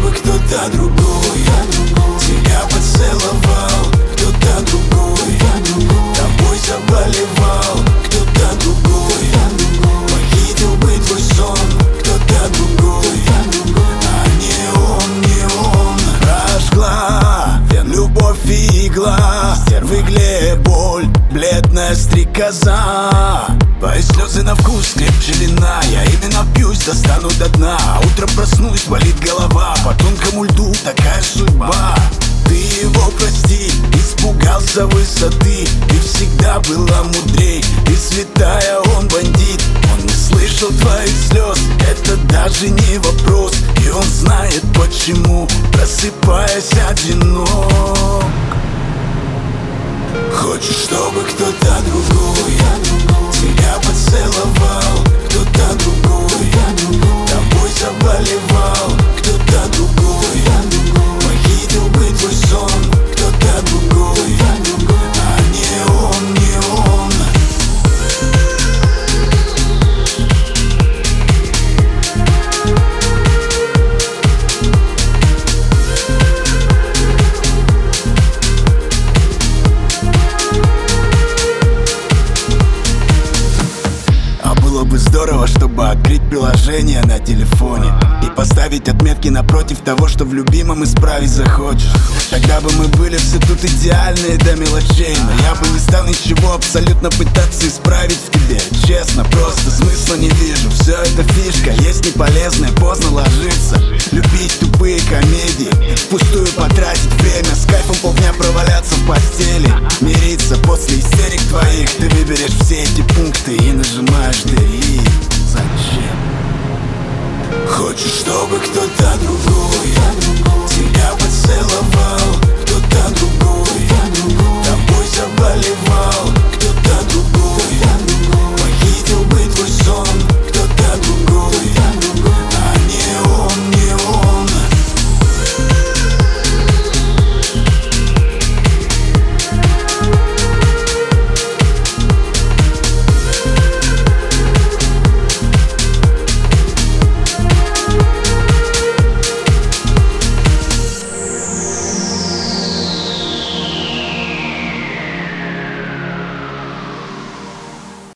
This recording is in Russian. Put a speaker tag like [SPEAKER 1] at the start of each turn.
[SPEAKER 1] чтобы кто-то другой тебя поцеловал, кто-то другой тобой заболевал, кто-то другой похитил бы твой сон, кто-то другой, а не он, не он. Прожгла любовь и игла, в игле боль, бледная стрекоза. Твои слезы на вкус крепче вина, я ими напьюсь, достану до дна. Утром проснусь, болит голова, по тонкому льду такая судьба. Ты его прости, испугался высоты, и всегда была мудрей, и святая он бандит. Он не слышал твоих слез, это даже не вопрос, и он знает почему, просыпаясь одинок. Хочешь, чтобы кто-то другой тебя поцеловал, кто-то другой тобой заболевал, кто-то другой похитил бы твой сон, кто-то другой, а не он, не он. Было бы здорово, чтобы открыть приложение на телефоне и поставить отметки напротив того, что в любимом исправить захочешь. Тогда бы мы были все тут идеальные до мелочей, но я бы не стал ничего абсолютно пытаться исправить в тебе. Честно, просто смысла не вижу. Все это фишка, есть неполезное, поздно ложиться. Любить тупые комедии, впустую потратить время, с кайфом полдня проваляться в постели, мириться после истерик твоих. Ты выберешь все эти пункты и нажимаешь delete. Зачем? Хочешь, чтобы кто-то другой тебя поцеловал, кто-то другой тобой заболевал,